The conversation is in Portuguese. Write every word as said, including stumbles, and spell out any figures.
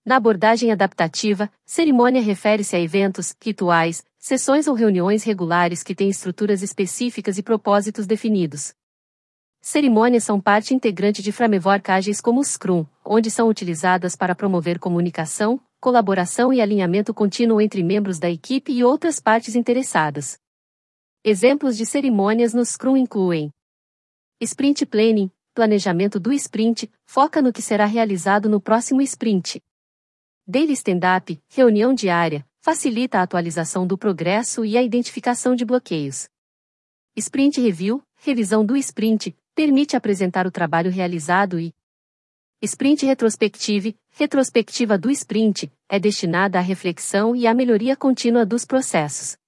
Na abordagem adaptativa, cerimônia refere-se a eventos, rituais, sessões ou reuniões regulares que têm estruturas específicas e propósitos definidos. Cerimônias são parte integrante de frameworks ágeis como o Scrum, onde são utilizadas para promover comunicação, colaboração e alinhamento contínuo entre membros da equipe e outras partes interessadas. Exemplos de cerimônias no Scrum incluem: Sprint Planning, planejamento do sprint, foca no que será realizado no próximo sprint. Daily Stand-up, reunião diária, facilita a atualização do progresso e a identificação de bloqueios. Sprint Review, revisão do sprint, permite apresentar o trabalho realizado e Sprint Retrospective, retrospectiva do sprint, é destinada à reflexão e à melhoria contínua dos processos.